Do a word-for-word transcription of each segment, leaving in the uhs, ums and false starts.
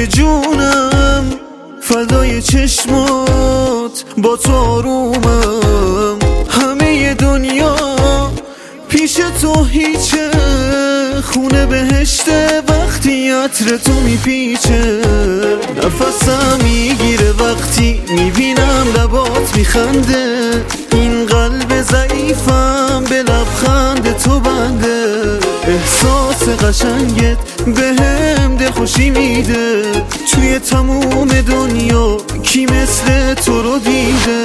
جونم، فدای چشمات با تو آرومم. همه دنیا پیش تو هیچه، خونه بهشته وقتی عطر تو میپیچه. نفسم میگیره وقتی میبینم لبات میخنده، این قلب ضعیفم به لبخند تو بنده. احساس قشنگت بهم دلخوشی میده، توی تموم دنیا کی مثل تو رو دیده.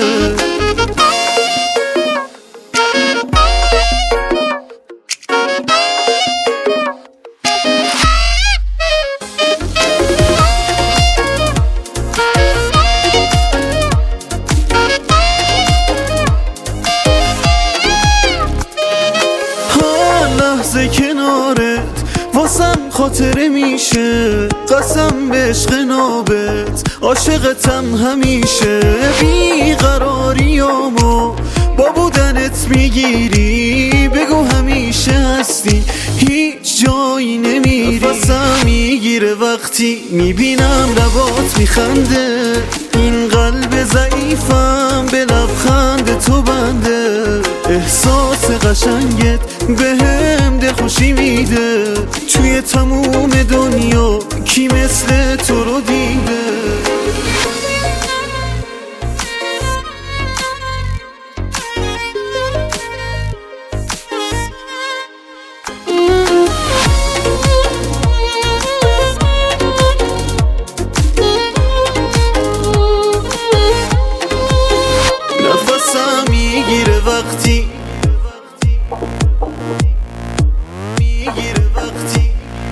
لحظه کنارت واسم خاطره میشه، قسم به عشق نابت عاشقتم همیشه. بیقراریامو با بودنت میگیری، بگو همیشه هستی هیچ جایی نمیری. نفسم میگیره وقتی میبینم لبات میخنده، این قلب ضعیفم به لبخند تو بنده. احساس قشنگت بهم دلخوشی میده، توی تموم دنیا کی مثل تو رو دیده. نفسم میگیره وقتی میگیره وقتی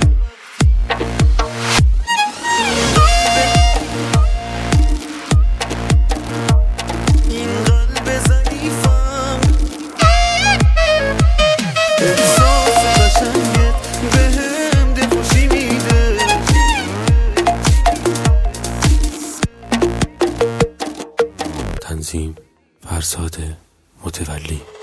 این قلب ضعیفم، احساس قشنگت بهم دلخوشی میده. تنظیم فرزاد متولی.